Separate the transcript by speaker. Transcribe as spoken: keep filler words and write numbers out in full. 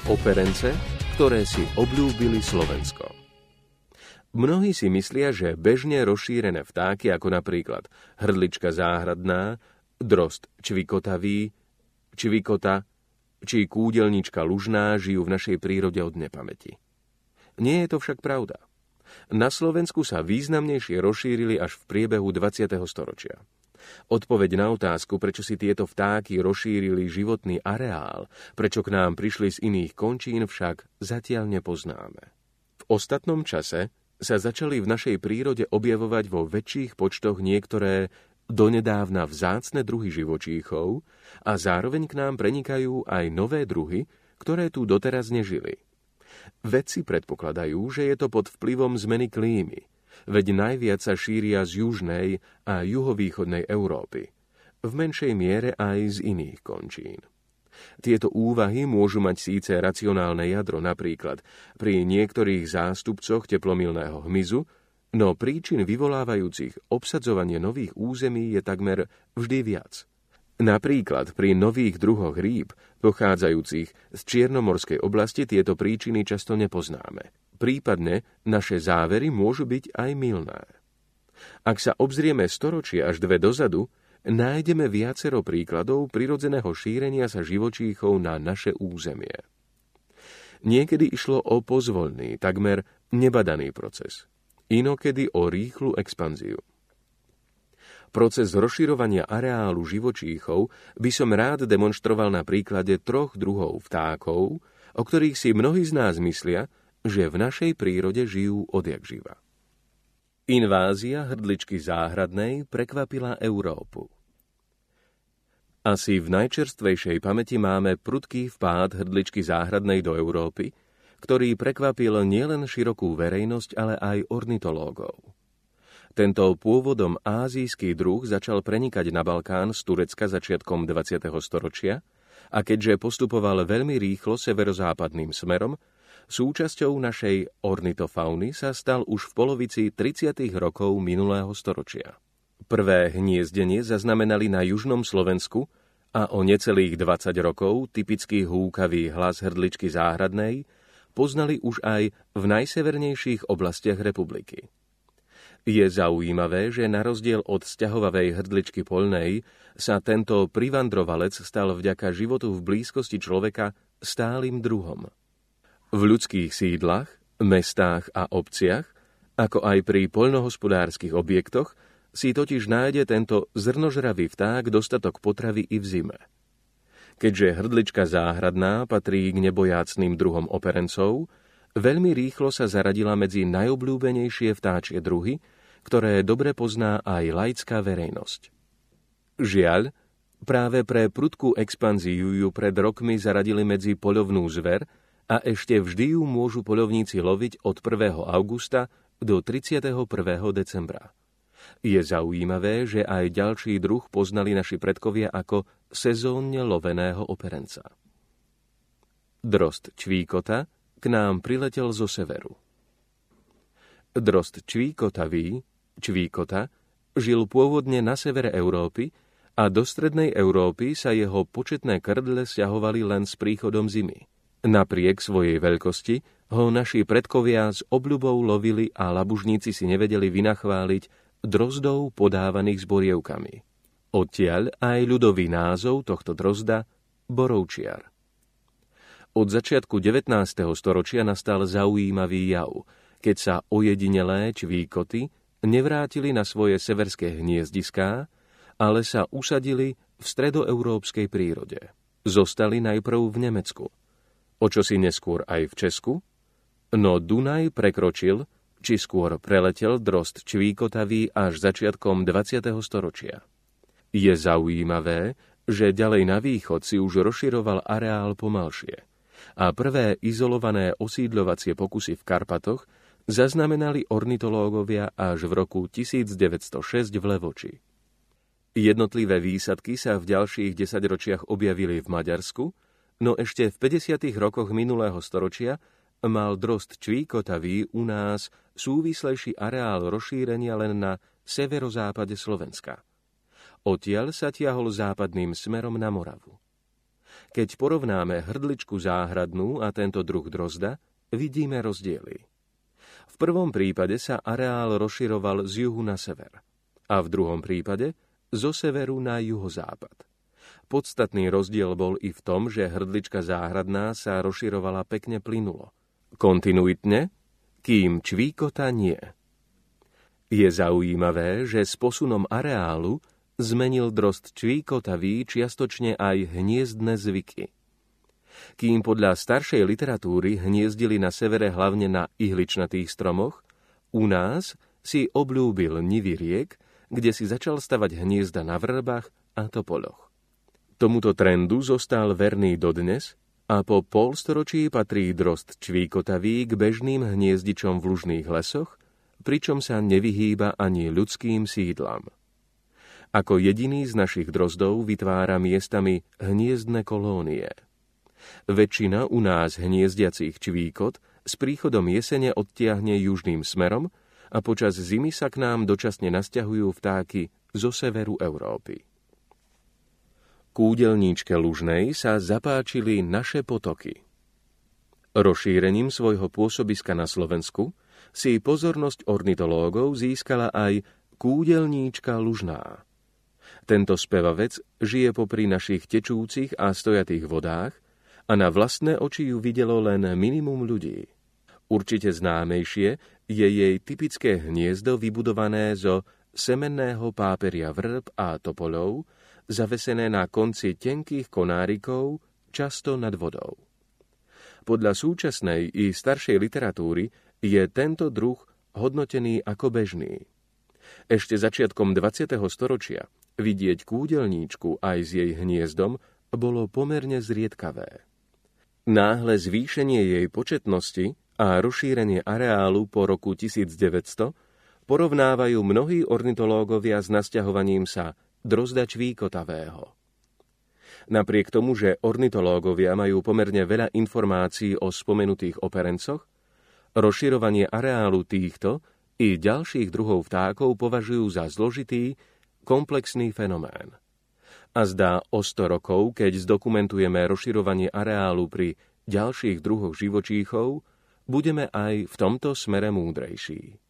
Speaker 1: Operence, ktoré si obľúbili Slovensko. Mnohí si myslia, že bežne rozšírené vtáky, ako napríklad hrdlička záhradná, drozd čvikotavý, čvikota či kúdelnička lužná žijú v našej prírode od nepamäti. Nie je to však pravda. Na Slovensku sa významnejšie rozšírili až v priebehu dvadsiateho storočia. Odpoveď na otázku, prečo si tieto vtáky rozšírili životný areál, prečo k nám prišli z iných končín, však zatiaľ nepoznáme. V ostatnom čase sa začali v našej prírode objavovať vo väčších počtoch niektoré donedávna vzácne druhy živočíchov a zároveň k nám prenikajú aj nové druhy, ktoré tu doteraz nežili. Vedci predpokladajú, že je to pod vplyvom zmeny klímy, veď najviac sa šíria z južnej a juhovýchodnej Európy, v menšej miere aj z iných končín. Tieto úvahy môžu mať síce racionálne jadro, napríklad pri niektorých zástupcoch teplomilného hmyzu, no príčin vyvolávajúcich obsadzovanie nových území je takmer vždy viac. Napríklad pri nových druhoch rýb, pochádzajúcich z Čiernomorskej oblasti, tieto príčiny často nepoznáme. Prípadne naše závery môžu byť aj mylné. Ak sa obzrieme storočie až dve dozadu, nájdeme viacero príkladov prirodzeného šírenia sa živočíchov na naše územie. Niekedy išlo o pozvoľný, takmer nebadaný proces. Inokedy o rýchlu expanziu. Proces rozširovania areálu živočíchov by som rád demonstroval na príklade troch druhov vtákov, o ktorých si mnohí z nás myslia, že v našej prírode žijú odjakživa. Invázia hrdličky záhradnej prekvapila Európu. Asi v najčerstvejšej pamäti máme prudký vpád hrdličky záhradnej do Európy, ktorý prekvapil nielen širokú verejnosť, ale aj ornitológov. Tento pôvodom ázijský druh začal prenikať na Balkán z Turecka začiatkom dvadsiateho storočia a keďže postupoval veľmi rýchlo severozápadným smerom, súčasťou našej ornitofauny sa stal už v polovici tridsiatych rokov minulého storočia. Prvé hniezdenie zaznamenali na južnom Slovensku a o necelých dvadsať rokov typický húkavý hlas hrdličky záhradnej poznali už aj v najsevernejších oblastiach republiky. Je zaujímavé, že na rozdiel od sťahovavej hrdličky poľnej sa tento privandrovalec stal vďaka životu v blízkosti človeka stálym druhom. V ľudských sídlach, mestách a obciach, ako aj pri poľnohospodárskych objektoch, si totiž nájde tento zrnožravý vták dostatok potravy i v zime. Keďže hrdlička záhradná patrí k nebojácným druhom operencov, veľmi rýchlo sa zaradila medzi najobľúbenejšie vtáčie druhy, ktoré dobre pozná aj laická verejnosť. Žiaľ, práve pre prudkú expanziu ju pred rokmi zaradili medzi poľovnú zver a ešte vždy ju môžu poľovníci loviť od prvého augusta do tridsiateho prvého decembra. Je zaujímavé, že aj ďalší druh poznali naši predkovia ako sezónne loveného operenca. Drozd čvíkota k nám priletel zo severu. Drozd čvíkotavý, čvíkota, žil pôvodne na severe Európy a do strednej Európy sa jeho početné krdle sťahovali len s príchodom zimy. Napriek svojej veľkosti ho naši predkovia s obľubou lovili a labužníci si nevedeli vynachváliť drozdov podávaných s borievkami. Odtiaľ aj ľudový názov tohto drozda borovčiar. Od začiatku devätnásteho storočia nastal zaujímavý jav, keď sa ojedinelé čvíkoty nevrátili na svoje severské hniezdiská, ale sa usadili v stredoeurópskej prírode. Zostali najprv v Nemecku, o čosi neskôr aj v Česku, no Dunaj prekročil, či skôr preletel drozd čvíkotavý až začiatkom dvadsiateho storočia. Je zaujímavé, že ďalej na východ si už rozširoval areál pomalšie a prvé izolované osídľovacie pokusy v Karpatoch zaznamenali ornitológovia až v roku tisícdeväťstošesť v Levoči. Jednotlivé výsadky sa v ďalších desaťročiach objavili v Maďarsku, no ešte v päťdesiatych rokoch minulého storočia mal drozd čvíkotavý u nás súvislejší areál rozšírenia len na severozápade Slovenska. Odtiaľ sa tiahol západným smerom na Moravu. Keď porovnáme hrdličku záhradnú a tento druh drozda, vidíme rozdiely. V prvom prípade sa areál rozširoval z juhu na sever a v druhom prípade zo severu na juhozápad. Podstatný rozdiel bol i v tom, že hrdlička záhradná sa rozširovala pekne plynulo, kontinuitne, kým čvíkota nie. Je zaujímavé, že s posunom areálu zmenil drozd čvíkotavý čiastočne aj hniezdne zvyky. Kým podľa staršej literatúry hniezdili na severe hlavne na ihličnatých stromoch, u nás si obľúbil nivý riek, kde si začal stavať hniezda na vrbách a topoľoch. Tomuto trendu zostal verný dodnes a po polstoročí patrí drozd čvíkotavý k bežným hniezdičom v lužných lesoch, pričom sa nevyhýba ani ľudským sídlam. Ako jediný z našich drozdov vytvára miestami hniezdne kolónie. Väčšina u nás hniezdiacich čvíkot s príchodom jesene odtiahne južným smerom a počas zimy sa k nám dočasne nasťahujú vtáky zo severu Európy. Kúdelníčke lužnej sa zapáčili naše potoky. Rozšírením svojho pôsobiska na Slovensku si pozornosť ornitológov získala aj kúdelníčka lužná. Tento spevavec žije popri našich tečúcich a stojatých vodách a na vlastné oči ju videlo len minimum ľudí. Určite známejšie je jej typické hniezdo vybudované zo semenného páperia vrb a topoľov, zavesené na konci tenkých konárikov, často nad vodou. Podľa súčasnej i staršej literatúry je tento druh hodnotený ako bežný. Ešte začiatkom dvadsiateho storočia vidieť kúdelníčku aj s jej hniezdom bolo pomerne zriedkavé. Náhle zvýšenie jej početnosti a rozšírenie areálu po roku tisícdeväťsto porovnávajú mnohí ornitológovia s nasťahovaním sa drozda čvíkotavého. Napriek tomu, že ornitológovia majú pomerne veľa informácií o spomenutých operencoch, rozširovanie areálu týchto i ďalších druhov vtákov považujú za zložitý, komplexný fenomén. A zdá o sto rokov, keď zdokumentujeme rozširovanie areálu pri ďalších druhoch živočíchov, budeme aj v tomto smere múdrejší.